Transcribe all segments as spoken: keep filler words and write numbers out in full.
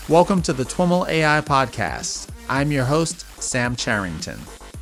Welcome to the TWIML A I Podcast. I'm your host, Sam Charrington.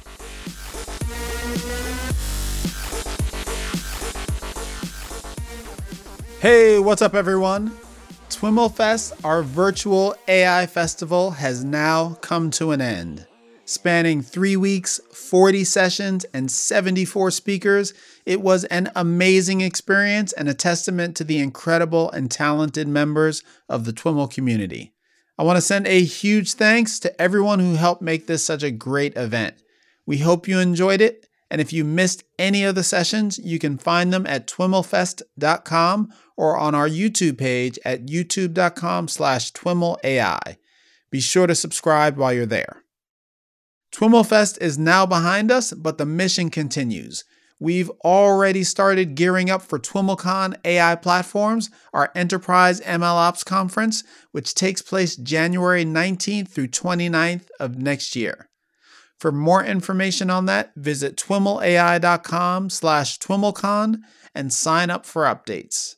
Hey, what's up, everyone? TWIML Fest, our virtual A I festival, has now come to an end. Spanning three weeks, forty sessions, and seventy-four speakers, it was an amazing experience and a testament to the incredible and talented members of the TWIML community. I want to send a huge thanks to everyone who helped make this such a great event. We hope you enjoyed it, and if you missed any of the sessions, you can find them at twiml fest dot com or on our YouTube page at youtube dot com slash twiml A I. Be sure to subscribe while you're there. TWIML Fest is now behind us, but the mission continues. We've already started gearing up for TWIMLCon A I Platforms, our Enterprise MLOps conference, which takes place January nineteenth through twenty-ninth of next year. For more information on that, visit twiml A I dot com slash TWIMLCon and sign up for updates.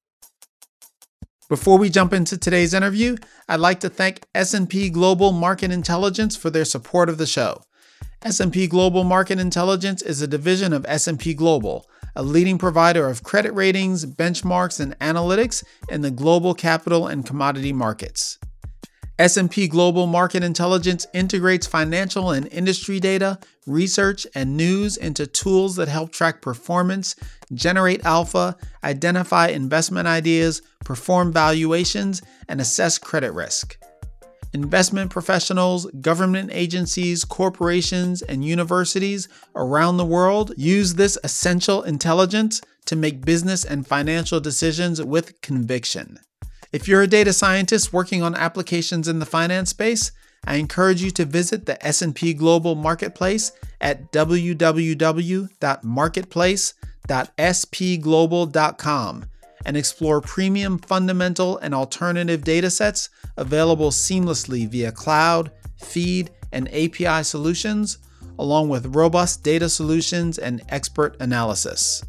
Before we jump into today's interview, I'd like to thank S and P Global Market Intelligence for their support of the show. S and P Global Market Intelligence is a division of S and P Global, a leading provider of credit ratings, benchmarks, and analytics in the global capital and commodity markets. S and P Global Market Intelligence integrates financial and industry data, research, and news into tools that help track performance, generate alpha, identify investment ideas, perform valuations, and assess credit risk. Investment professionals, government agencies, corporations, and universities around the world use this essential intelligence to make business and financial decisions with conviction. If you're a data scientist working on applications in the finance space, I encourage you to visit the S and P Global Marketplace at w w w dot marketplace dot s p global dot com and explore premium fundamental and alternative datasets available seamlessly via cloud, feed, and A P I solutions, along with robust data solutions and expert analysis.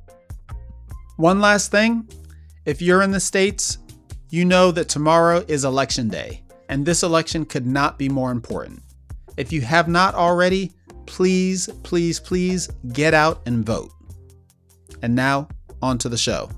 One last thing, if you're in the States, you know that tomorrow is election day, and this election could not be more important. If you have not already, please, please, please get out and vote. And now, on to the show.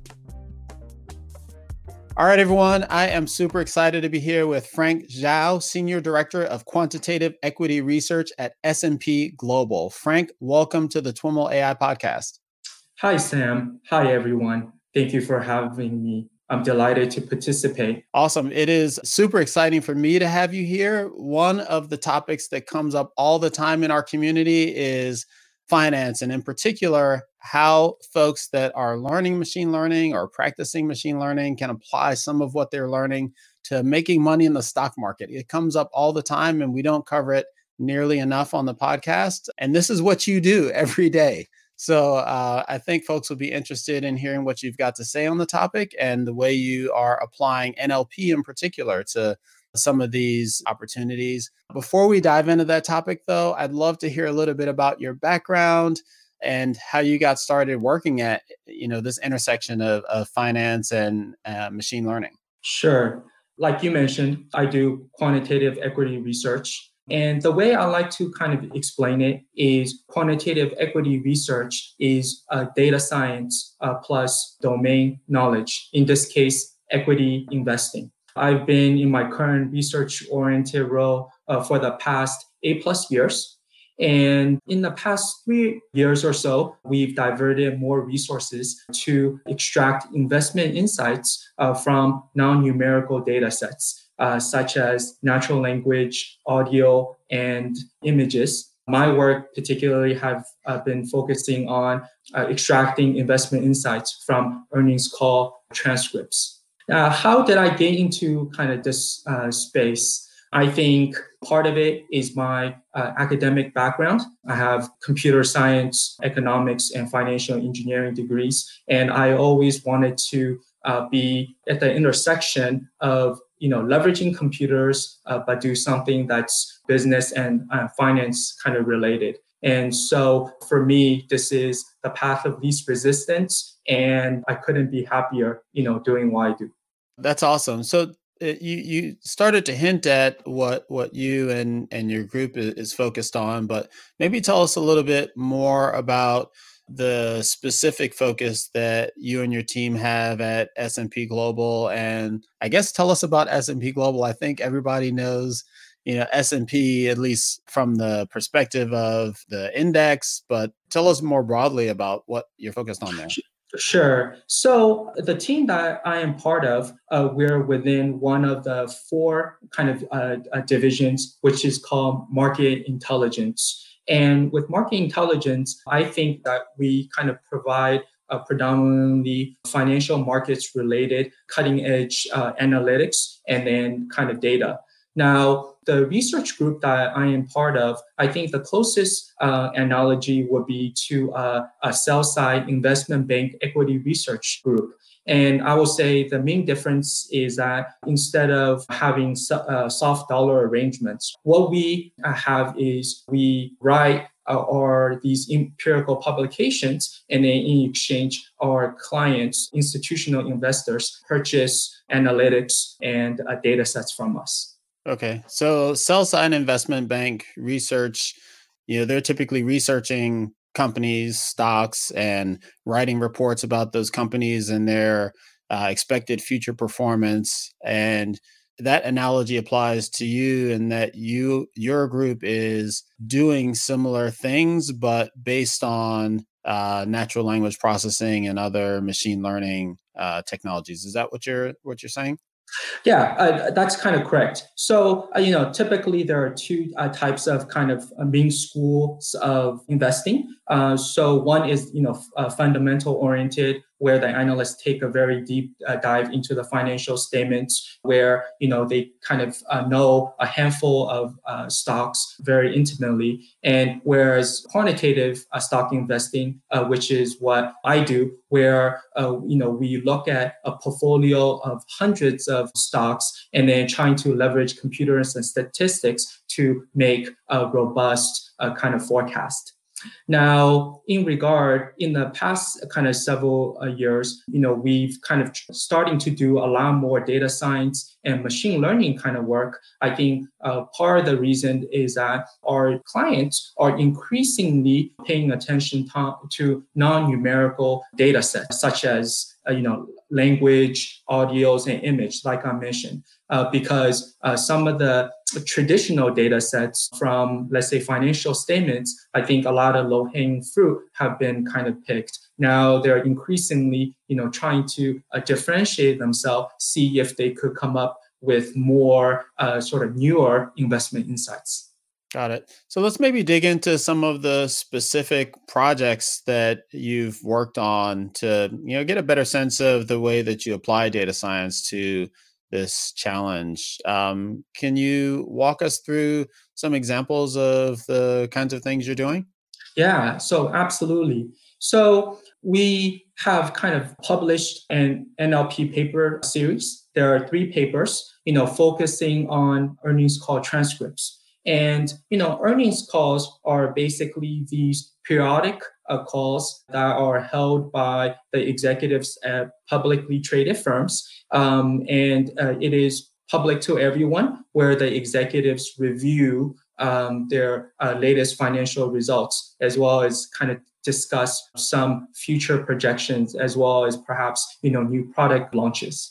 All right, everyone, I am super excited to be here with Frank Zhao, Senior Director of Quantitative Equity Research at S and P Global. Frank, welcome to the TWIML A I Podcast. Hi, Sam. Hi, everyone. Thank you for having me. I'm delighted to participate. Awesome. It is super exciting for me to have you here. One of the topics that comes up all the time in our community is finance, and in particular, how folks that are learning machine learning or practicing machine learning can apply some of what they're learning to making money in the stock market. It comes up all the time, and we don't cover it nearly enough on the podcast. And this is what you do every day. So uh, I think folks will be interested in hearing what you've got to say on the topic and the way you are applying N L P in particular to some of these opportunities. Before we dive into that topic, though, I'd love to hear a little bit about your background and how you got started working at, you know, this intersection of, of finance and uh, machine learning. Sure. Like you mentioned, I do quantitative equity research. And the way I like to kind of explain it is quantitative equity research is uh, data science uh, plus domain knowledge. In this case, equity investing. I've been in my current research-oriented role uh, for the past eight plus years. And in the past three years or so, we've diverted more resources to extract investment insights uh, from non-numerical data sets, uh, such as natural language, audio, and images. My work particularly have uh, been focusing on uh, extracting investment insights from earnings call transcripts. Uh, how did I get into kind of this uh, space? I think part of it is my uh, academic background. I have computer science, economics, and financial engineering degrees, and I always wanted to uh, be at the intersection of, you know, leveraging computers, uh, but do something that's business and uh, finance kind of related. And so for me, this is the path of least resistance, and I couldn't be happier, you know, doing what I do. That's awesome. So it, you you started to hint at what what you and and your group is, is focused on, but maybe tell us a little bit more about the specific focus that you and your team have at S and P Global, and I guess tell us about S and P Global. I think everybody knows, you know, S and P at least from the perspective of the index, but tell us more broadly about what you're focused on there. Sure. So the team that I am part of, uh, we're within one of the four kind of uh, uh, divisions, which is called market intelligence. And with market intelligence, I think that we kind of provide uh, predominantly financial markets related cutting edge uh, analytics and then kind of data. Now, the research group that I am part of, I think the closest uh, analogy would be to uh, a sell side investment bank equity research group. And I will say the main difference is that instead of having so, uh, soft dollar arrangements, what we have is we write uh, or these empirical publications, and then in exchange, our clients, institutional investors, purchase analytics and uh, data sets from us. Okay. So sell side investment bank research, you know, they're typically researching companies, stocks, and writing reports about those companies and their uh, expected future performance. And that analogy applies to you in that you your group is doing similar things, but based on uh, natural language processing and other machine learning uh, technologies. Is that what you're what you're saying? Yeah, uh, that's kind of correct. So, uh, you know, typically there are two uh, types of kind of uh, main schools of investing. Uh, so one is, you know, f- uh, fundamental oriented, where the analysts take a very deep uh, dive into the financial statements, where, you know, they kind of uh, know a handful of uh, stocks very intimately. And whereas quantitative uh, stock investing, uh, which is what I do, where, uh, you know, we look at a portfolio of hundreds of stocks and then trying to leverage computers and statistics to make a robust uh, kind of forecast. Now, in regard, in the past kind of several uh, years, you know, we've kind of starting to do a lot more data science and machine learning kind of work. I think uh, part of the reason is that our clients are increasingly paying attention to, to non-numerical data sets, such as, uh, you know, language, audios, and image, like I mentioned, uh, because uh, some of the traditional data sets from, let's say, financial statements, I think a lot of low-hanging fruit have been kind of picked. Now they're increasingly, you know, trying to uh, differentiate themselves, see if they could come up with more uh, sort of newer investment insights. Got it. So let's maybe dig into some of the specific projects that you've worked on to, you know, get a better sense of the way that you apply data science to this challenge. Um, can you walk us through some examples of the kinds of things you're doing? Yeah, so absolutely. So we have kind of published an N L P paper series. There are three papers, you know, focusing on earnings call transcripts. And, you know, earnings calls are basically these periodic uh, calls that are held by the executives at publicly traded firms. Um, and uh, it is public to everyone, where the executives review um, their uh, latest financial results, as well as kind of discuss some future projections, as well as perhaps, you know, new product launches.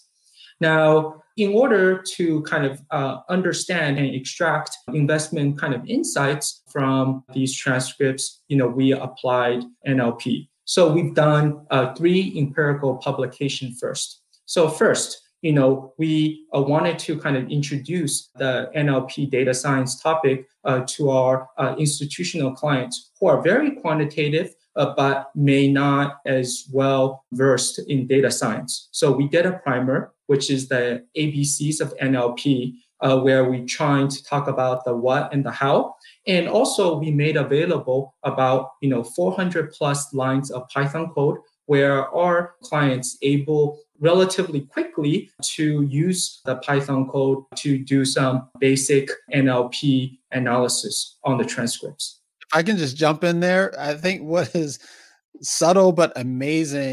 Now, in order to kind of uh, understand and extract investment kind of insights from these transcripts, you know, we applied N L P. So we've done uh, three empirical publication first. So first, you know, we uh, wanted to kind of introduce the N L P data science topic uh, to our uh, institutional clients who are very quantitative, uh, but may not as well versed in data science. So we did a primer, which is the A B Cs of N L P, uh, where we trying to talk about the what and the how. And also we made available about, you know, four hundred plus lines of Python code where our clients able relatively quickly to use the Python code to do some basic N L P analysis on the transcripts. If I can just jump in there, I think what is subtle but amazing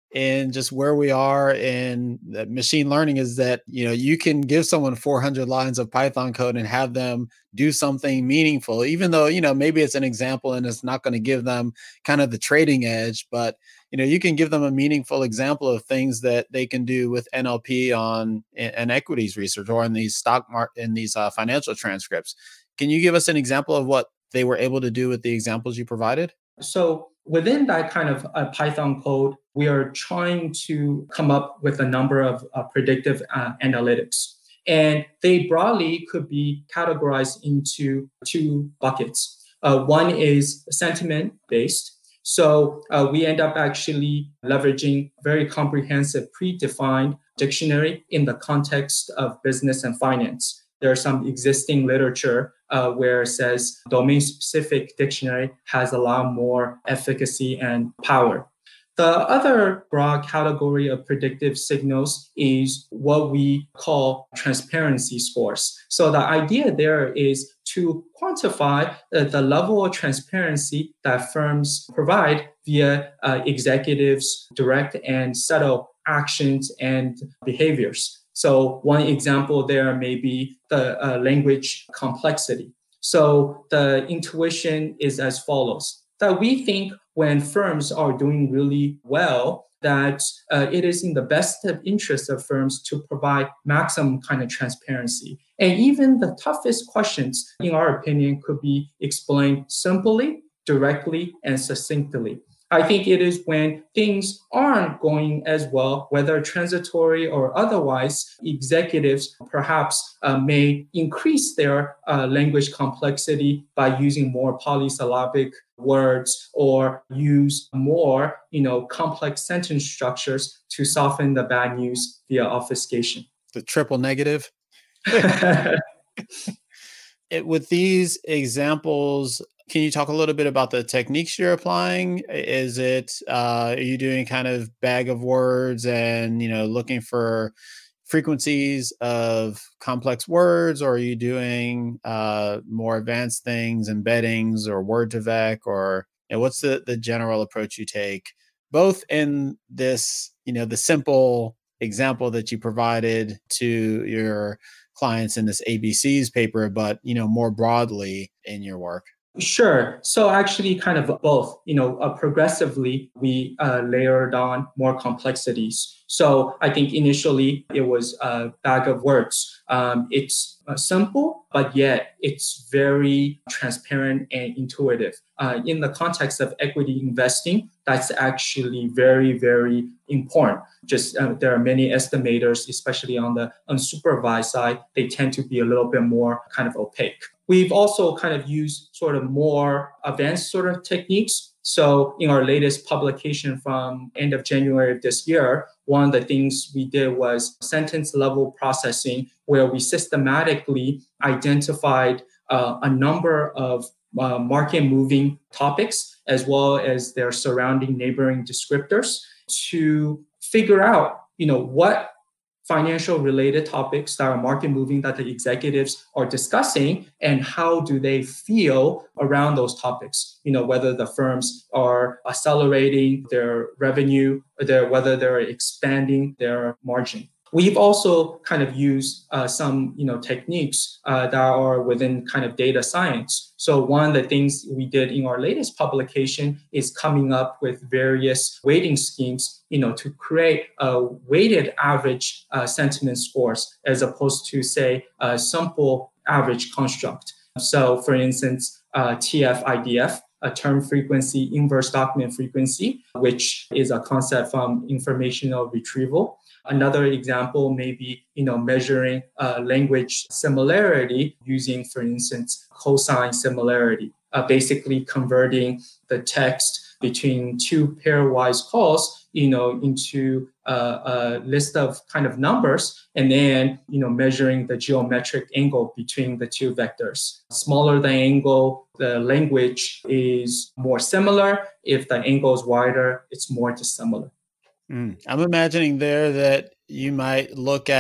in just where we are in machine learning is that, you know, you can give someone four hundred lines of Python code and have them do something meaningful, even though, you know, maybe it's an example and it's not going to give them kind of the trading edge, but, you know, you can give them a meaningful example of things that they can do with N L P on an equities research or in these stock market, in these uh, financial transcripts. Can you give us an example of what they were able to do with the examples you provided? So within that kind of uh, Python code, we are trying to come up with a number of uh, predictive uh, analytics. And they broadly could be categorized into two buckets. Uh, one is sentiment based. So uh, we end up actually leveraging very comprehensive predefined dictionary in the context of business and finance. There's some existing literature uh, where it says domain-specific dictionary has a lot more efficacy and power. The other broad category of predictive signals is what we call transparency scores. So the idea there is to quantify uh, the level of transparency that firms provide via uh, executives' direct and subtle actions and behaviors. So one example there may be the uh, language complexity. So the intuition is as follows, that we think when firms are doing really well, that uh, it is in the best interest of firms to provide maximum kind of transparency. And even the toughest questions, in our opinion, could be explained simply, directly, and succinctly. I think it is when things aren't going as well, whether transitory or otherwise, executives perhaps uh, may increase their uh, language complexity by using more polysyllabic words or use more, you know, complex sentence structures to soften the bad news via obfuscation. The triple negative. It, with these examples, can you talk a little bit about the techniques you're applying? Is it, uh, are you doing kind of bag of words and, you know, looking for frequencies of complex words, or are you doing uh, more advanced things, embeddings or word to vec, or you know, what's the, the general approach you take, both in this, you know, the simple example that you provided to your clients in this A B Cs paper, but, you know, more broadly in your work? Sure. So actually kind of both, you know, uh, progressively we uh, layered on more complexities. So I think initially it was a bag of words. Um, it's uh, simple, but yet it's very transparent and intuitive. Uh, in the context of equity investing, that's actually very, very important. Just uh, there are many estimators, especially on the unsupervised side, they tend to be a little bit more kind of opaque. We've also kind of used sort of more advanced sort of techniques. So in our latest publication from end of January of this year, one of the things we did was sentence level processing, where we systematically identified uh, a number of uh, market moving topics, as well as their surrounding neighboring descriptors, to figure out, you know, what financial related topics that are market moving that the executives are discussing, and how do they feel around those topics, you know, whether the firms are accelerating their revenue, or their, whether they're expanding their margin. We've also kind of used uh, some, you know, techniques uh, that are within kind of data science. So one of the things we did in our latest publication is coming up with various weighting schemes, you know, to create a weighted average uh, sentiment scores, as opposed to, say, a simple average construct. So for instance, uh, T F I D F, a term frequency, inverse document frequency, which is a concept from informational retrieval. Another example may be, you know, measuring uh, language similarity using, for instance, cosine similarity, uh, basically converting the text between two pairwise calls, you know, into a, a list of kind of numbers, and then, you know, measuring the geometric angle between the two vectors. Smaller the angle, the language is more similar. If the angle is wider, it's more dissimilar. Mm. I'm imagining there that you might look at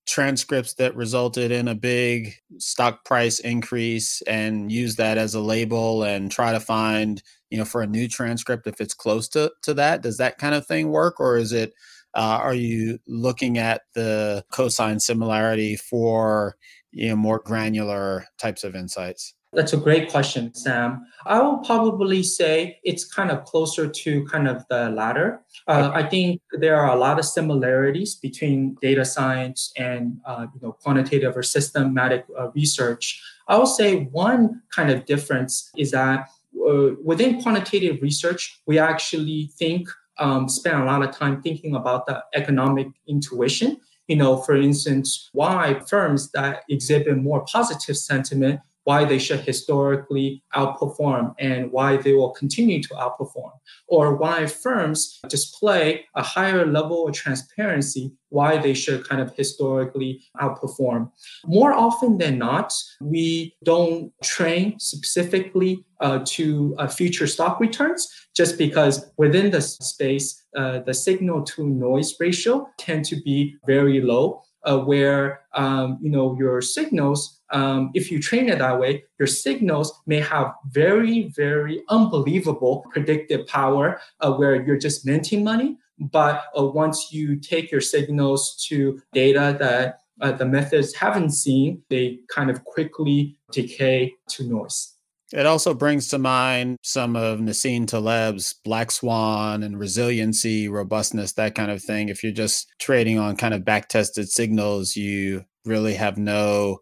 transcripts that resulted in a big stock price increase and use that as a label and try to find, you know, for a new transcript if it's close to, to that? Does that kind of thing work? Or is it, uh, are you looking at the cosine similarity for, you know, more granular types of insights? That's a great question, Sam. I will probably say it's kind of closer to kind of the latter. Uh, I think there are a lot of similarities between data science and uh, you know quantitative or systematic uh, research. I will say one kind of difference is that uh, within quantitative research, we actually think um, spend a lot of time thinking about the economic intuition. You know, for instance, why firms that exhibit more positive sentiment, why they should historically outperform and why they will continue to outperform, or why firms display a higher level of transparency, why they should kind of historically outperform. More often than not, we don't train specifically uh, to uh, future stock returns, just because within the space, uh, the signal to noise ratio tend to be very low. Uh, where um, you know your signals, um, if you train it that way, your signals may have very, very unbelievable predictive power, uh, where you're just minting money. But uh, once you take your signals to data that uh, the methods haven't seen, they kind of quickly decay to noise. It also brings to mind some of Nassim Taleb's Black Swan and resiliency, robustness, that kind of thing. If you're just trading on kind of back-tested signals, you really have no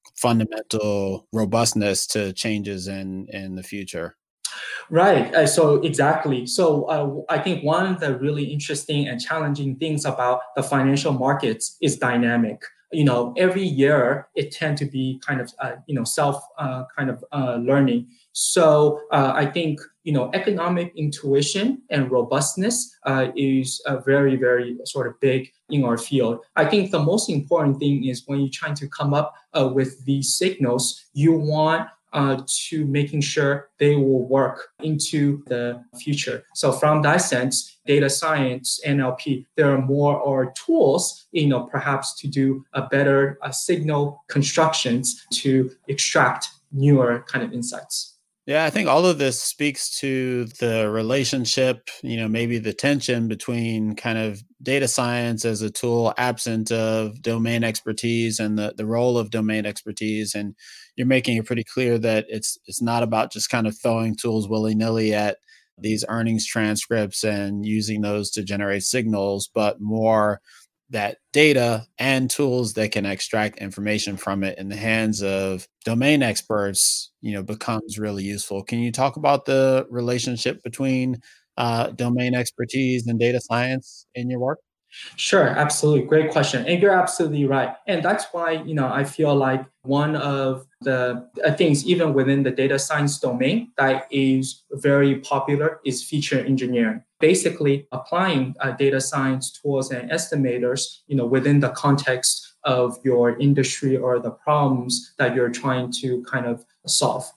fundamental robustness to changes in, in the future. Right. Uh, so exactly. So uh, I think one of the really interesting and challenging things about the financial markets is dynamic. You know, every year it tend to be kind of, uh, you know, self uh, kind of uh, learning. So uh, I think, you know, economic intuition and robustness uh, is uh, very, very sort of big in our field. I think the most important thing is when you're trying to come up uh, with these signals, you want Uh, to making sure they will work into the future. So from that sense, data science, N L P, there are more or tools, you know, perhaps to do a better uh, signal constructions to extract newer kind of insights. Yeah, I think all of this speaks to the relationship, you know, maybe the tension between kind of data science as a tool absent of domain expertise and the, the role of domain expertise. And you're making it pretty clear that it's it's not about just kind of throwing tools willy-nilly at these earnings transcripts and using those to generate signals, but more that data and tools that can extract information from it in the hands of domain experts, you know, becomes really useful. Can you talk about the relationship between uh, domain expertise and data science in your work? Sure, absolutely. Great question. And you're absolutely right. And that's why, you know, I feel like one of the uh, things, even within the data science domain, that is very popular is feature engineering. Basically, applying uh, data science tools and estimators, you know, within the context of your industry or the problems that you're trying to kind of solve.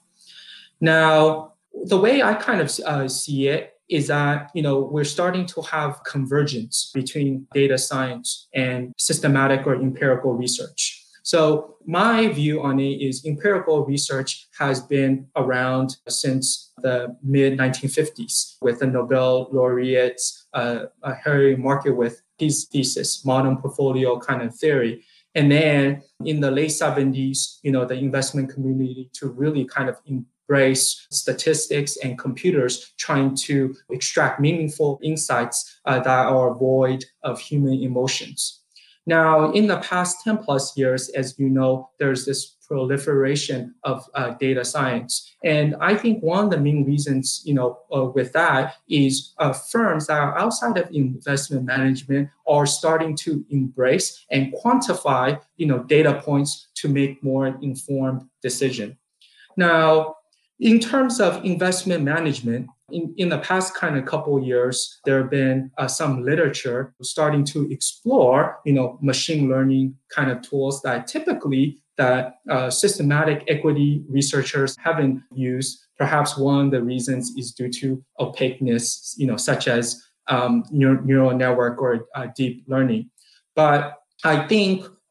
Now, the way I kind of uh, see it is that, you know, we're starting to have convergence between data science and systematic or empirical research. So my view on it is empirical research has been around since the mid nineteen fifties with the Nobel laureate uh, Harry Markowitz, his thesis, modern portfolio kind of theory. And then in the late seventies, you know, the investment community to really kind of embrace statistics and computers trying to extract meaningful insights uh, that are void of human emotions. Now, in the past ten plus years, as you know, there's this proliferation of uh, data science. And I think one of the main reasons, you know, uh, with that is uh, firms that are outside of investment management are starting to embrace and quantify, you know, data points to make more informed decision. Now, in terms of investment management, in, in the past kind of couple of years, there have been uh, some literature starting to explore, you know, machine learning kind of tools that typically that uh, systematic equity researchers haven't used. Perhaps one of the reasons is due to opaqueness, you know, such as um, neural, neural network or uh, deep learning. But I think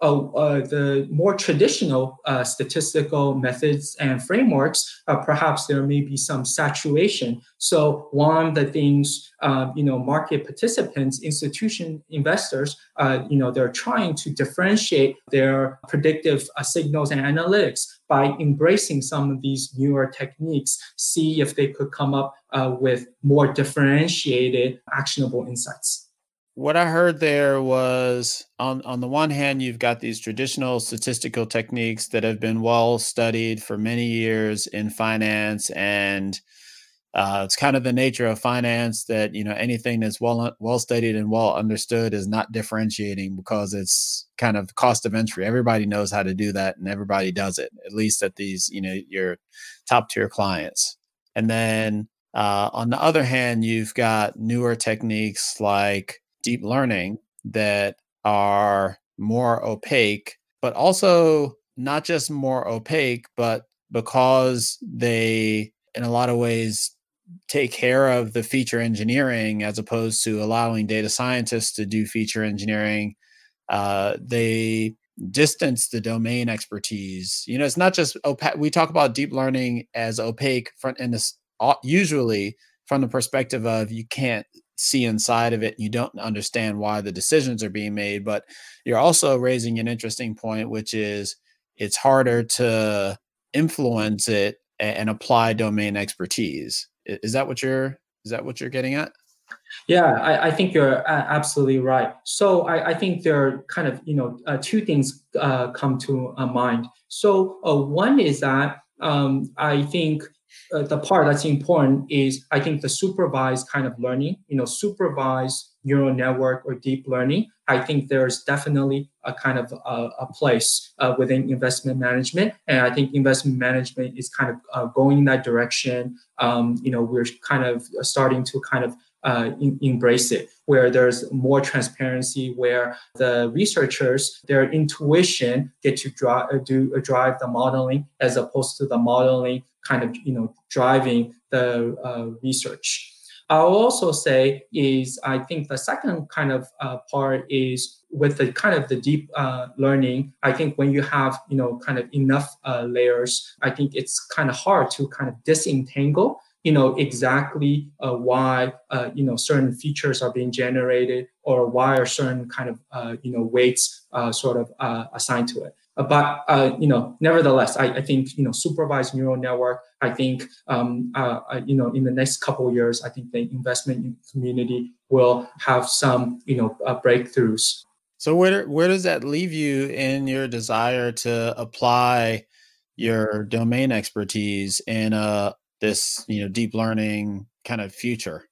uh, uh, the more traditional uh, statistical methods and frameworks, uh, perhaps there may be some saturation. So one of the things, uh, you know, market participants, institution investors, uh, you know, they're trying to differentiate their predictive uh, signals and analytics by embracing some of these newer techniques, see if they could come up uh, with more differentiated, actionable insights. What I heard there was on, on the one hand, you've got these traditional statistical techniques that have been well studied for many years in finance, and uh, it's kind of the nature of finance that, you know, anything that's well well studied and well understood is not differentiating because it's kind of the cost of entry. Everybody knows how to do that, and everybody does it, at least at these, you know, your top tier clients. And then uh, on the other hand, you've got newer techniques like deep learning that are more opaque, but also not just more opaque, but because they, in a lot of ways, take care of the feature engineering as opposed to allowing data scientists to do feature engineering. Uh, they distance the domain expertise. You know, it's not just opaque. We talk about deep learning as opaque front in this usually from the perspective of you can't see inside of it. You don't understand why the decisions are being made, but you're also raising an interesting point, which is it's harder to influence it and apply domain expertise. Is that what you're, is that what you're getting at? Yeah, I, I think you're uh, absolutely right. So I, I think there are kind of, you know, uh, two things uh, come to uh, mind. So uh, one is that um, I think uh, the part that's important is I think the supervised kind of learning, you know, supervised neural network or deep learning. I think there's definitely a kind of a, a place uh, within investment management, and I think investment management is kind of uh, going in that direction. Um, you know, we're kind of starting to kind of uh, in, embrace it, where there's more transparency, where the researchers, their intuition get to drive, do uh, drive the modeling as opposed to the modeling kind of, you know, driving the uh, research. I'll also say is I think the second kind of uh, part is with the kind of the deep uh, learning. I think when you have, you know, kind of enough uh, layers, I think it's kind of hard to kind of disentangle, you know, exactly uh, why, uh, you know, certain features are being generated or why are certain kind of, uh, you know, weights uh, sort of uh, assigned to it. Uh, but, uh, you know, nevertheless, I, I think, you know, supervised neural network, I think, um, uh, uh, you know, in the next couple of years, I think the investment community will have some, you know, uh, breakthroughs. So where where does that leave you in your desire to apply your domain expertise in a this, you know, deep learning kind of future?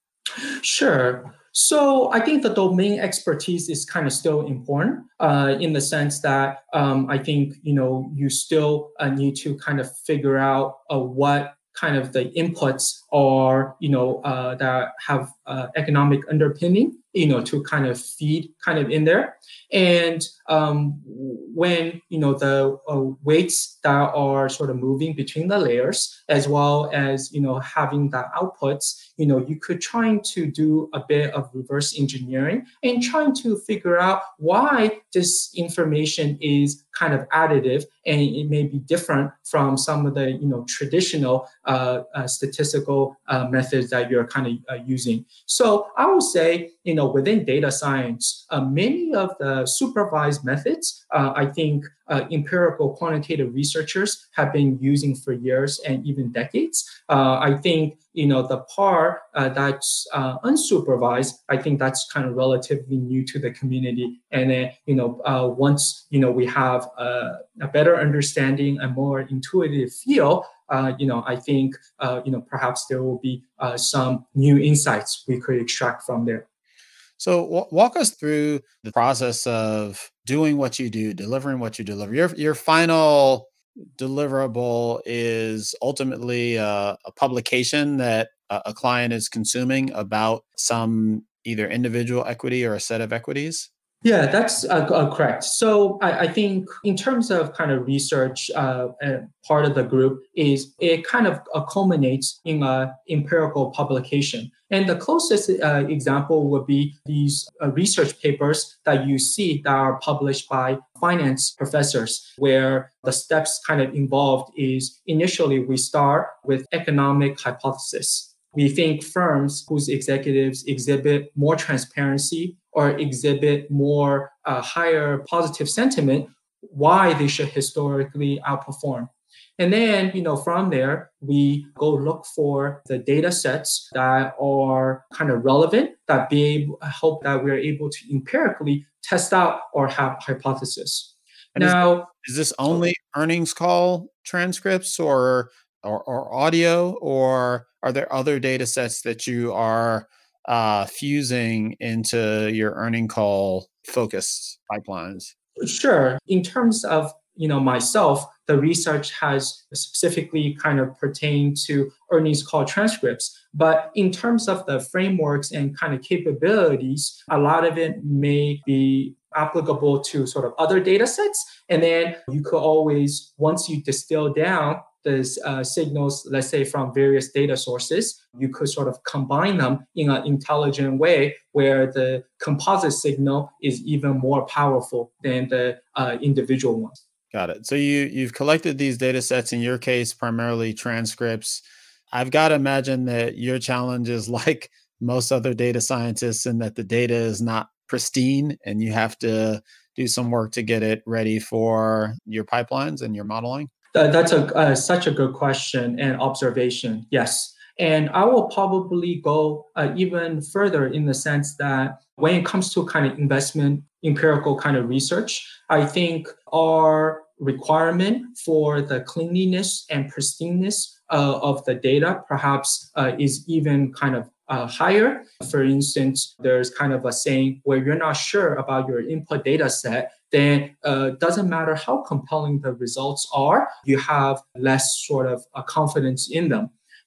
Sure. So I think the domain expertise is kind of still important uh, in the sense that um, I think, you know, you still uh, need to kind of figure out uh, what kind of the inputs are, you know, uh, that have uh, economic underpinning, you know, to kind of feed kind of in there. And um, when, you know, the uh, weights that are sort of moving between the layers, as well as, you know, having the outputs, you know, you could try to do a bit of reverse engineering and trying to figure out why this information is kind of additive and it may be different from some of the, you know, traditional uh, uh, statistical uh, methods that you're kind of uh, using. So I would say, you know, within data science, uh, many of the supervised methods, uh, I think uh, empirical quantitative researchers have been using for years and even decades. Uh, I think, you know, the part uh, that's uh, unsupervised, I think that's kind of relatively new to the community. And then, you know, uh, once, you know, we have a, a better understanding, a more intuitive feel, uh, you know, I think, uh, you know, perhaps there will be uh, some new insights we could extract from there. So w- walk us through the process of doing what you do, delivering what you deliver. Your your final deliverable is ultimately a, a publication that a, a client is consuming about some either individual equity or a set of equities. Yeah, that's uh, uh, correct. So I, I think in terms of kind of research, uh, uh, part of the group is it kind of uh, culminates in a empirical publication. And the closest uh, example would be these uh, research papers that you see that are published by finance professors, where the steps kind of involved is initially we start with economic hypothesis. We think firms whose executives exhibit more transparency or exhibit more uh, higher positive sentiment, why they should historically outperform. And then, you know, from there, we go look for the data sets that are kind of relevant, that be able, hope that we're able to empirically test out our hypothesis. And is Now, is this only earnings call transcripts or or, or audio, or are there other data sets that you are uh, fusing into your earning call focused pipelines? sure. In terms of you know myself, the research has specifically kind of pertained to earnings call transcripts. But in terms of the frameworks and kind of capabilities, a lot of it may be applicable to sort of other data sets. And then you could always, once you distill down the uh, signals, let's say from various data sources, you could sort of combine them in an intelligent way where the composite signal is even more powerful than the uh, individual ones. Got it. So you you've collected these data sets, in your case, primarily transcripts. I've got to imagine that your challenge is like most other data scientists in that the data is not pristine and you have to do some work to get it ready for your pipelines and your modeling. That, that's a uh, such a good question and observation. Yes. And I will probably go uh, even further in the sense that when it comes to kind of investment, empirical kind of research, I think our requirement for the cleanliness and pristineness uh, of the data perhaps uh, is even kind of uh, higher. For instance, there's kind of a saying where you're not sure about your input data set, then uh, doesn't matter how compelling the results are, you have less sort of uh, confidence in them.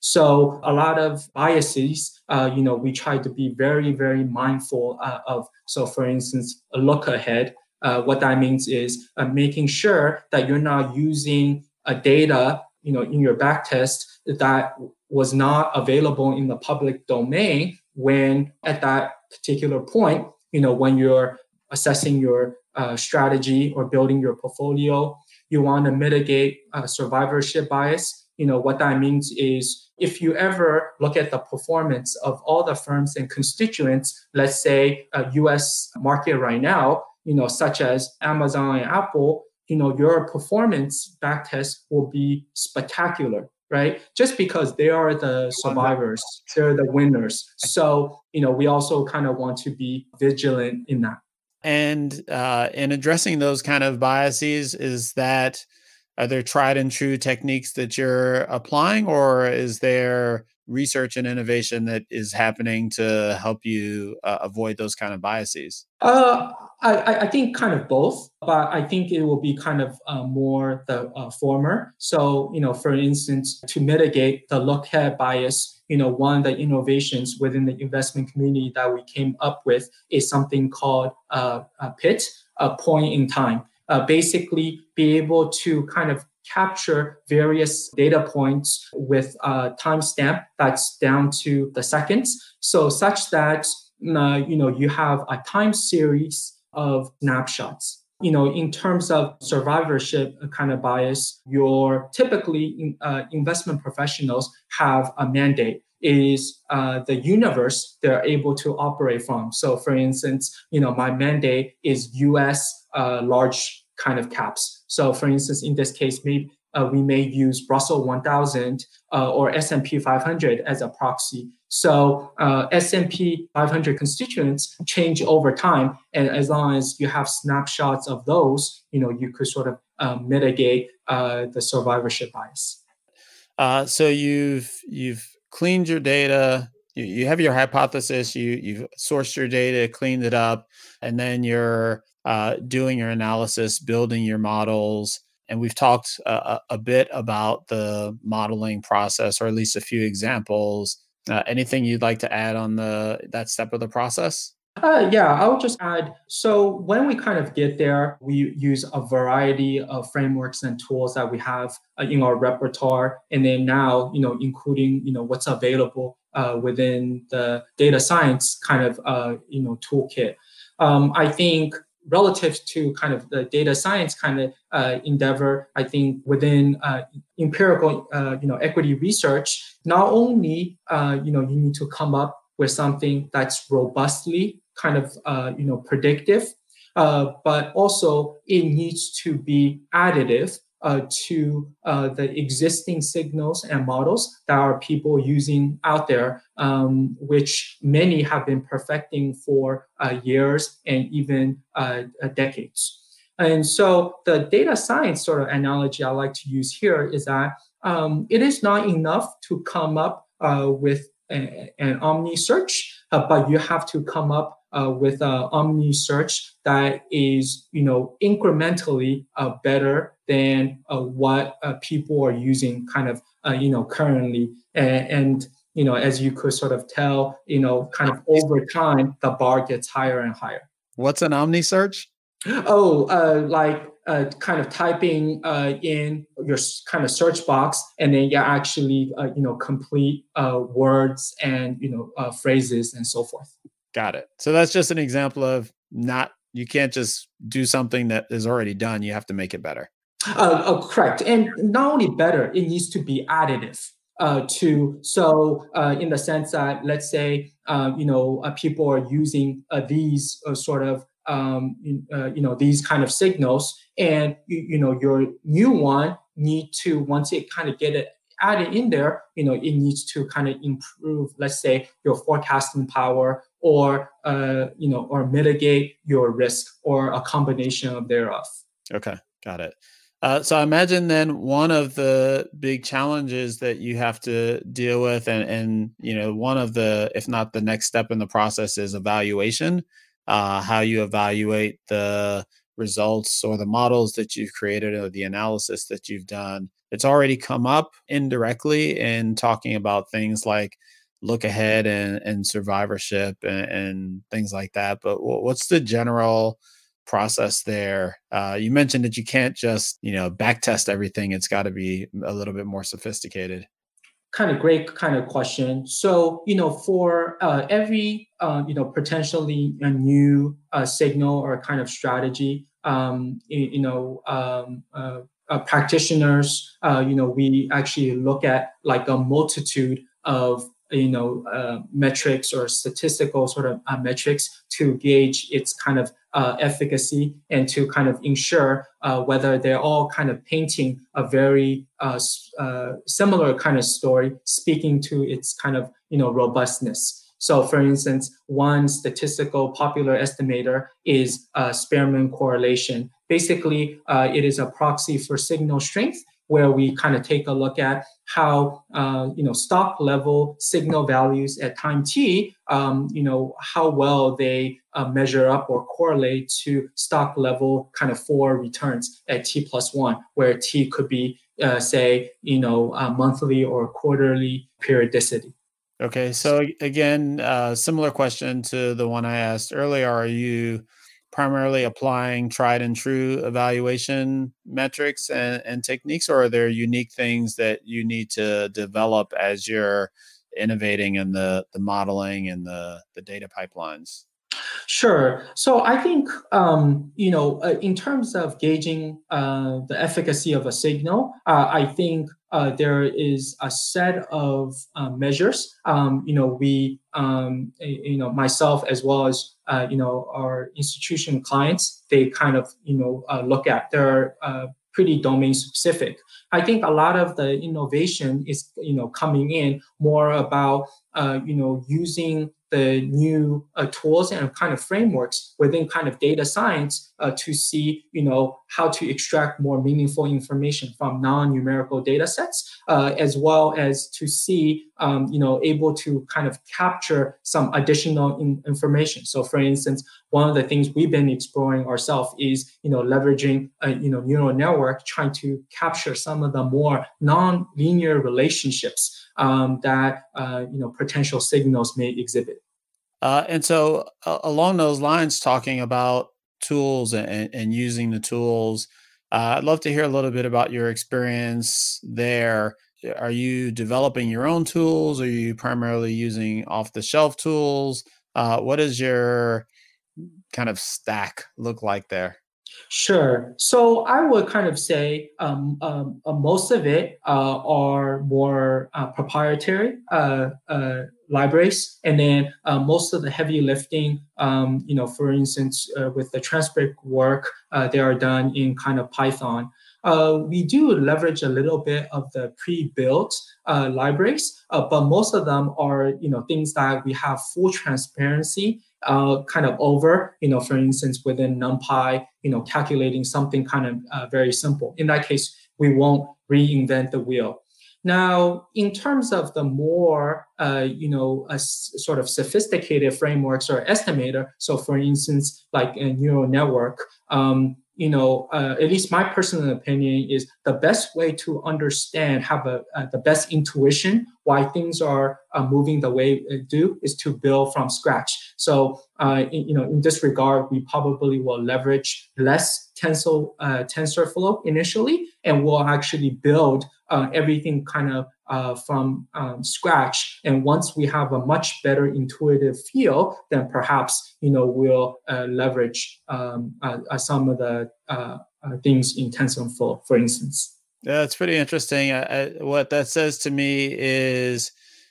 So a lot of biases, uh, you know, we try to be very, very mindful uh, of. So for instance, a look ahead. Uh, what that means is uh, making sure that you're not using a data, you know, in your backtest that was not available in the public domain when at that particular point, you know, when you're assessing your uh, strategy or building your portfolio. You want to mitigate uh, survivorship bias. You know, what that means is if you ever look at the performance of all the firms and constituents, let's say a U S market right now, you know, such as Amazon and Apple, you know, your performance backtest will be spectacular, right? Just because they are the survivors, they're the winners. So, you know, we also kind of want to be vigilant in that. And uh, in addressing those kind of biases, is that are there tried and true techniques that you're applying, or is there research and innovation that is happening to help you uh, avoid those kind of biases? Uh, I, I think kind of both, but I think it will be kind of uh, more the uh, former. So, you know, for instance, to mitigate the look ahead bias, you know, one of the innovations within the investment community that we came up with is something called uh, a P I T, a point in time. Uh, basically, be able to kind of capture various data points with a timestamp that's down to the seconds, so such that uh, you know you have a time series of snapshots. You know, in terms of survivorship kind of bias, your typically uh, investment professionals have a mandate. It is uh, the universe they're able to operate from. So, for instance, you know, my mandate is U S uh, large kind of caps. So, for instance, in this case, maybe uh, we may use Russell one thousand uh, or S and P five hundred as a proxy. So uh, S and P five hundred constituents change over time, and as long as you have snapshots of those, you know, you could sort of uh, mitigate uh, the survivorship bias. Uh, so you've you've cleaned your data. You, you have your hypothesis. You you've sourced your data, cleaned it up, and then you're uh, doing your analysis, building your models. And we've talked uh, a a bit about the modeling process, or at least a few examples. Uh, anything you'd like to add on the that step of the process? Uh, yeah, I'll just add. So when we kind of get there, we use a variety of frameworks and tools that we have uh, in our repertoire, and then now, you know, including you know what's available uh, within the data science kind of uh, you know toolkit. Um, I think relative to kind of the data science kind of uh, endeavor, I think within uh, empirical uh, you know equity research, not only uh, you know you need to come up with something that's robustly kind of uh, you know predictive, uh, but also it needs to be additive uh, to uh, the existing signals and models that are people using out there, um, which many have been perfecting for uh, years and even uh, decades. And so the data science sort of analogy I like to use here is that um, it is not enough to come up uh, with a, an Omni search, uh, but you have to come up uh, with an Omni search that is, you know, incrementally uh, better than uh, what uh, people are using, kind of, uh, you know, currently. And, and you know, as you could sort of tell, you know, kind of over time, the bar gets higher and higher. What's an Omni search? Oh, uh, like uh, kind of typing uh, in your kind of search box, and then you actually uh, you know complete uh, words and you know uh, phrases and so forth. Got it. So that's just an example of not, you can't just do something that is already done. You have to make it better. Uh, uh, correct, and not only better, it needs to be additive. Uh, to so uh, in the sense that let's say uh, you know uh, people are using uh, these uh, sort of um, uh, you know these kind of signals, and you, you know your new one need to once it kind of get it added in there, you know it needs to kind of improve, let's say, your forecasting power, or uh, you know or mitigate your risk, or a combination of thereof. Okay, got it. Uh, so I imagine then one of the big challenges that you have to deal with, and and you know one of the, if not the next step in the process, is evaluation. Uh, how you evaluate the results or the models that you've created or the analysis that you've done. It's already come up indirectly in talking about things like look ahead and, and survivorship and, and things like that. But wh- what's the general process there? Uh, you mentioned that you can't just, you know, back test everything. It's got to be a little bit more sophisticated. Kind of great kind of question. So, you know, for uh, every, uh, you know, potentially a new uh, signal or kind of strategy, um, you, you know, um, uh, uh, practitioners, uh, you know, we actually look at like a multitude of, you know, uh, metrics or statistical sort of uh, metrics to gauge its kind of uh, efficacy, and to kind of ensure uh, whether they're all kind of painting a very uh, uh, similar kind of story, speaking to its kind of you know robustness. So, for instance, one statistical popular estimator is uh, Spearman correlation. Basically, uh, it is a proxy for signal strength, where we kind of take a look at how uh, you know stock level signal values at time t, um, you know how well they uh, measure up or correlate to stock level kind of four returns at t plus one, where t could be uh, say you know uh, monthly or quarterly periodicity. Okay, so a- again, uh, similar question to the one I asked earlier. Are you primarily applying tried and true evaluation metrics and, and techniques, or are there unique things that you need to develop as you're innovating in the the modeling and the the data pipelines? Sure. So I think, um, you know, uh, in terms of gauging uh, the efficacy of a signal, uh, I think uh, there is a set of uh, measures. Um, you know, we, um, you know, myself as well as, uh, you know, our institution clients, they kind of, you know, uh, look at. They're uh, pretty domain specific. I think a lot of the innovation is, you know, coming in more about, uh, you know, using the new uh, tools and kind of frameworks within kind of data science uh, to see, you know, how to extract more meaningful information from non-numerical data sets, uh, as well as to see, um, you know, able to kind of capture some additional in- information. So, for instance, one of the things we've been exploring ourselves is, you know, leveraging a, you know, neural network, trying to capture some of the more non-linear relationships um, that uh, you know potential signals may exhibit. Uh, and so, uh, along those lines, talking about tools and, and using the tools, uh, I'd love to hear a little bit about your experience there. Are you developing your own tools? Are you primarily using off the shelf tools? Uh, what does your kind of stack look like there? Sure. So I would kind of say um, um, uh, most of it uh, are more uh, proprietary uh, uh, libraries, and then uh, most of the heavy lifting, um, you know, for instance, uh, with the transcript work, uh, they are done in kind of Python. Uh, we do leverage a little bit of the pre-built uh, libraries, uh, but most of them are, you know, things that we have full transparency uh, kind of over, you know, for instance, within NumPy, you know, calculating something kind of uh, very simple. In that case, we won't reinvent the wheel. Now, in terms of the more, uh, you know, a s- sort of sophisticated frameworks or estimator, so for instance, like a neural network, um, you know, uh, at least my personal opinion is the best way to understand, have a, uh, the best intuition why things are uh, moving the way they do is to build from scratch. So, uh, in, you know, in this regard, we probably will leverage less tensor uh, TensorFlow initially, and we'll actually build uh, everything kind of uh, from um, scratch. And once we have a much better intuitive feel, then perhaps you know we'll uh, leverage um, uh, uh, some of the uh, uh, things in TensorFlow, for instance. Yeah, it's pretty interesting. I, I, what that says to me is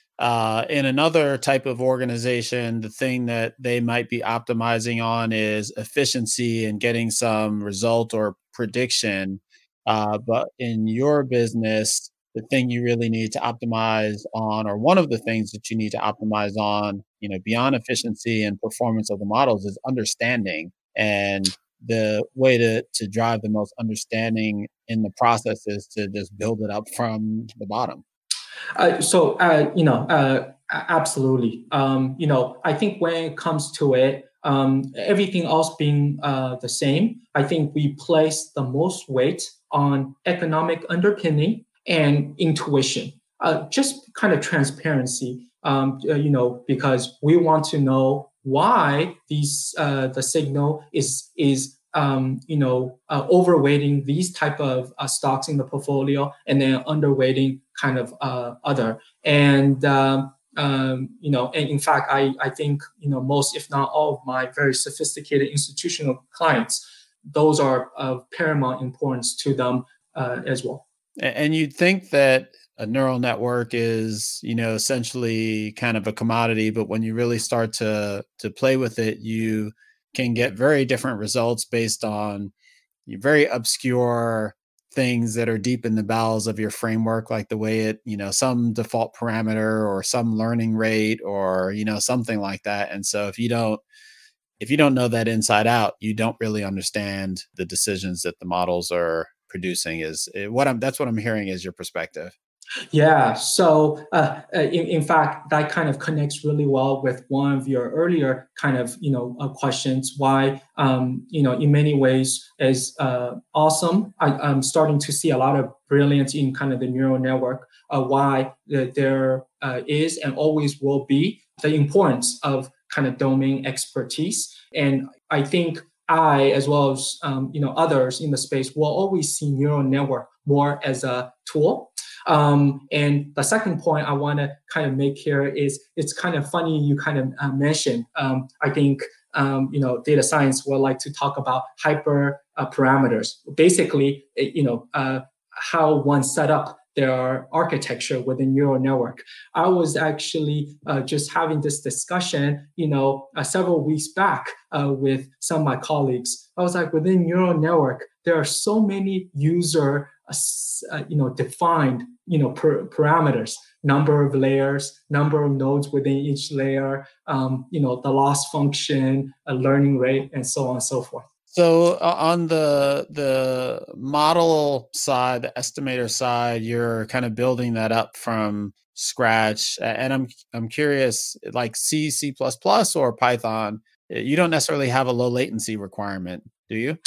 uh, in another type of organization, the thing that they might be optimizing on is efficiency and getting some result or prediction. Uh, but in your business, the thing you really need to optimize on, or one of the things that you need to optimize on, you know, beyond efficiency and performance of the models is understanding. And the way to to drive the most understanding in the process is to just build it up from the bottom. Uh, so, uh, you know, uh, absolutely. Um, you know, I think when it comes to it, um, everything else being uh, the same, I think we place the most weight on economic underpinning and intuition, uh, just kind of transparency. Um, uh, you know, because we want to know why these uh, the signal is is um, you know, uh, overweighting these type of uh, stocks in the portfolio and then underweighting kind of uh, other. And um, um, you know, and in fact, I I think you know most, if not all, of my very sophisticated institutional clients, those are of paramount importance to them uh, as well. A- And you'd think that a neural network is, you know, essentially kind of a commodity, but when you really start to to play with it, you can get very different results based on very obscure things that are deep in the bowels of your framework, like the way it, you know, some default parameter or some learning rate or, you know, something like that. And so if you don't if you don't know that inside out, you don't really understand the decisions that the models are producing is eh, what I'm that's what I'm hearing is your perspective. Yeah, so uh, uh, in, in fact, that kind of connects really well with one of your earlier kind of you know uh, questions. Why um, you know in many ways is uh, awesome. I, I'm starting to see a lot of brilliance in kind of the neural network. Uh, why the, there uh, is and always will be the importance of kind of domain expertise, and I think I, as well as um, you know others in the space, will always see neural network more as a tool. Um, and the second point I want to kind of make here is it's kind of funny you kind of uh, mentioned. Um, I think um, you know data science will like to talk about hyper uh, parameters. Basically, eh, you know uh, how one set up their architecture within neural network. I was actually uh, just having this discussion, you know, uh, several weeks back uh, with some of my colleagues. I was like, within neural network, there are so many user uh, you know defined you know per, parameters, number of layers, number of nodes within each layer, um, you know the loss function, a learning rate, and so on and so forth. So uh, on the the model side, the estimator side, you're kind of building that up from scratch. A- And I'm I'm curious, like C, C++, or Python, uh, you don't necessarily have a low latency requirement, do you?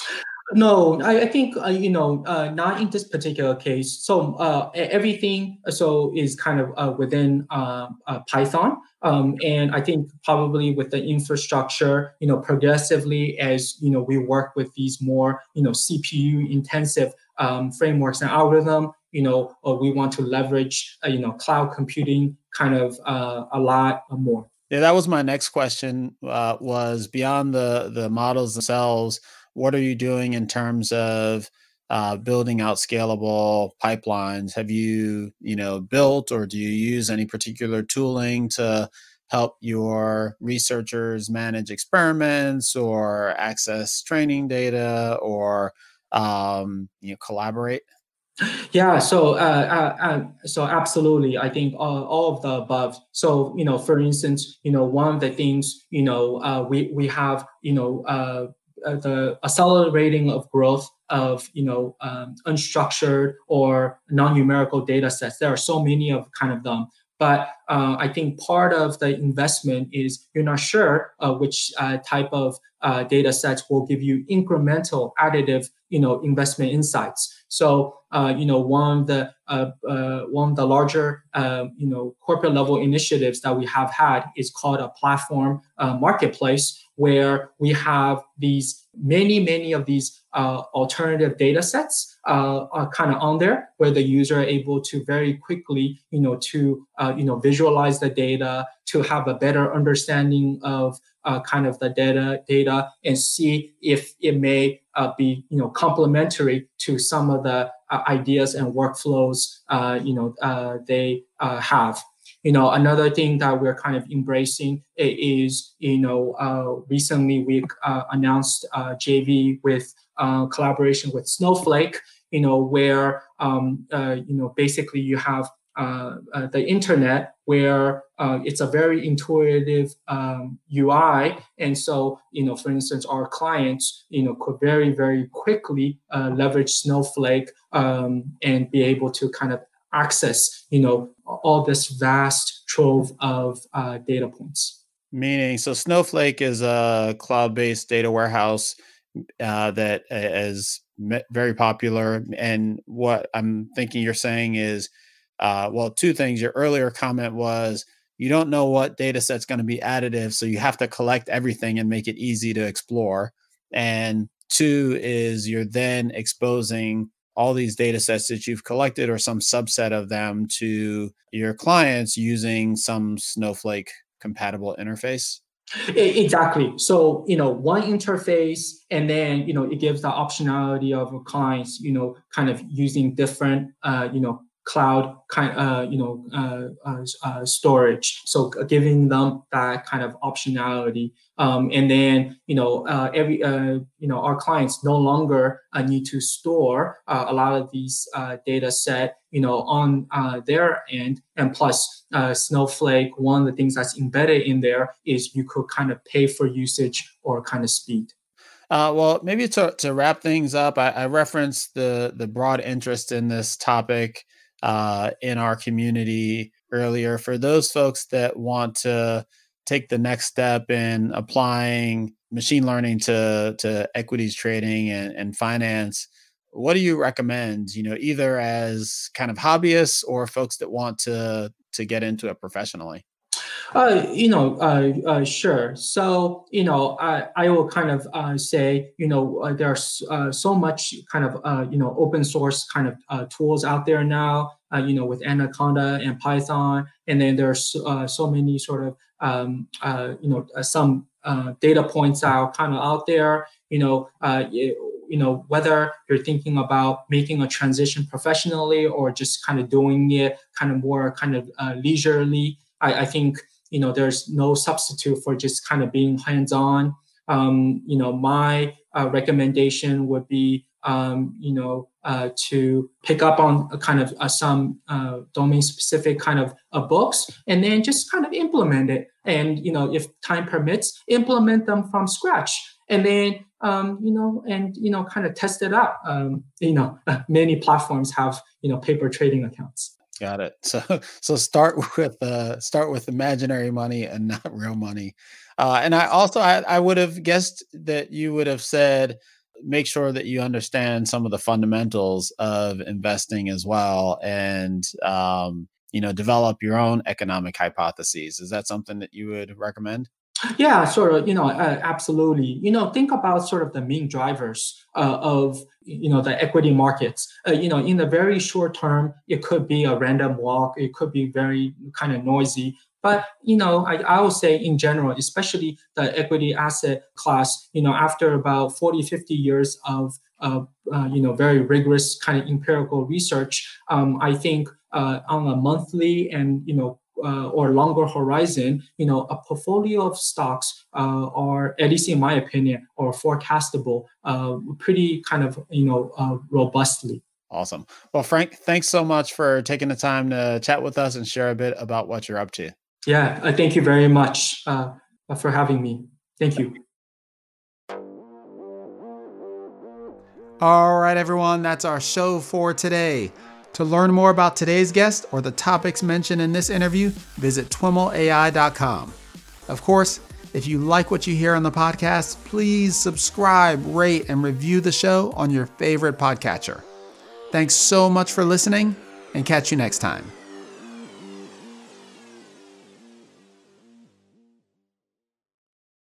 No, I, I think uh, you know, uh, not in this particular case. So uh, e- everything uh, so is kind of uh, within uh, uh, Python, um, and I think probably with the infrastructure, you know, progressively as you know we work with these more you know C P U intensive um, frameworks and algorithm, you know, uh, we want to leverage uh, you know cloud computing kind of uh, a lot more. Yeah, that was my next question, uh, was beyond the the models themselves, what are you doing in terms of uh, building out scalable pipelines? Have you, you know, built or do you use any particular tooling to help your researchers manage experiments or access training data or um, you know, collaborate? Yeah, so uh, uh, uh, so absolutely, I think all, all of the above. So you know, for instance, you know, one of the things you know uh, we we have you know uh, uh, the accelerating of growth of you know um, unstructured or non-numerical data sets. There are so many of kind of them. But uh, I think part of the investment is you're not sure uh, which uh, type of uh, data sets will give you incremental additive, you know, investment insights. So, uh, you know, one of the uh, uh, one of the larger, uh, you know, corporate level initiatives that we have had is called a platform uh, marketplace, where we have these many, many of these uh, alternative data sets uh, are kind of on there, where the user are able to very quickly, you know, to uh, you know visualize the data, to have a better understanding of uh, kind of the data data and see if it may uh, be you know complementary to some of the uh, ideas and workflows uh, you know uh, they uh, have. You know, another thing that we're kind of embracing is, you know, uh, recently we uh, announced uh, J V with uh, collaboration with Snowflake, you know, where, um, uh, you know, basically you have uh, uh, the internet where uh, it's a very intuitive um, U I. And so, you know, for instance, our clients, you know, could very, very quickly uh, leverage Snowflake um, and be able to kind of access, you know, all this vast trove of uh, data points. Meaning, so Snowflake is a cloud-based data warehouse uh, that is me- very popular. And what I'm thinking you're saying is, uh, well, two things. Your earlier comment was you don't know what data set's going to be additive, so you have to collect everything and make it easy to explore. And two is you're then exposing all these data sets that you've collected or some subset of them to your clients using some Snowflake compatible interface. E- Exactly. So, you know, one interface, and then, you know, it gives the optionality of clients, you know, kind of using different, uh, you know, cloud kind, uh, you know, uh, uh, uh, storage. So giving them that kind of optionality. Um, and then, you know, uh, every, uh, you know, our clients no longer uh, need to store uh, a lot of these uh, data set, you know, on uh, their end. And plus, uh, Snowflake, one of the things that's embedded in there is you could kind of pay for usage or kind of speed. Uh, well, maybe to, to wrap things up, I, I referenced the the broad interest in this topic uh, in our community earlier. For those folks that want to take the next step in applying machine learning to to equities trading and, and finance, what do you recommend? You know, either as kind of hobbyists or folks that want to to get into it professionally. Uh, you know, uh, uh, sure. So, you know, I, I will kind of uh, say, you know, uh, there's uh, so much kind of, uh, you know, open source kind of uh, tools out there now, uh, you know, with Anaconda and Python. And then there's uh, so many sort of, um, uh, you know, uh, some uh, data points are kind of out there, you know, uh, you, you know, whether you're thinking about making a transition professionally or just kind of doing it kind of more kind of uh, leisurely. I, I think you know there's no substitute for just kind of being hands-on. Um, you know my uh, recommendation would be um, you know uh, to pick up on a kind of uh, some uh, domain specific kind of uh, books and then just kind of implement it, and you know if time permits implement them from scratch, and then um, you know and you know kind of test it out. Um, you know many platforms have you know paper trading accounts. Got it. So so start with uh start with imaginary money and not real money. Uh and I also I, I would have guessed that you would have said make sure that you understand some of the fundamentals of investing as well, and um, you know, develop your own economic hypotheses. Is that something that you would recommend? Yeah, sort of, you know, uh, absolutely. You know, think about sort of the main drivers uh, of, you know, the equity markets. Uh, you know, in the very short term, it could be a random walk. It could be very kind of noisy. But, you know, I, I would say in general, especially the equity asset class, you know, after about forty, fifty years of, uh, uh, you know, very rigorous kind of empirical research, um, I think uh, on a monthly and, you know, uh, or longer horizon, you know, a portfolio of stocks uh, are, at least in my opinion, are forecastable uh, pretty kind of, you know, uh, robustly. Awesome. Well, Frank, thanks so much for taking the time to chat with us and share a bit about what you're up to. Yeah, uh, thank you very much uh, for having me. Thank you. All right, everyone, that's our show for today. To learn more about today's guest or the topics mentioned in this interview, visit twimmel A I dot com. Of course, if you like what you hear on the podcast, please subscribe, rate, and review the show on your favorite podcatcher. Thanks so much for listening, and catch you next time.